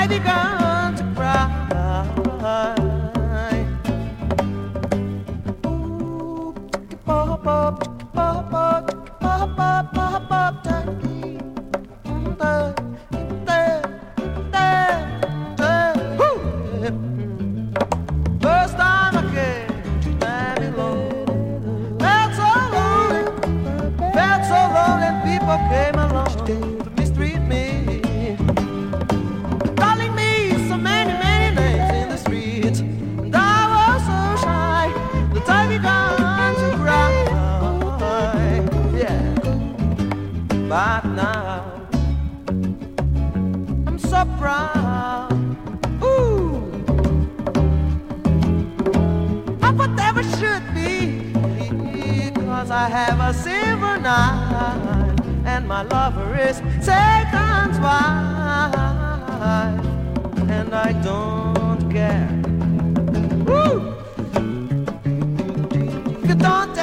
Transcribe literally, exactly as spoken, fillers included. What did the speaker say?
I begun to cry. Ooh, pop, pop, pop, pop, pop, pop, pop, pop, turkey. Mm, da, da, da, da. Woo! First time I came to Babylon, felt so lonely, felt so lonely, and people came along to mistreat me, calling me so many, many names in the streets, and I was so shy that I began to cry. Yeah, but now I'm so proud. Ooh, of whatever should be, because I have a silver knife, and my lover is Satan's wife, and I don't care. Woo! If you don't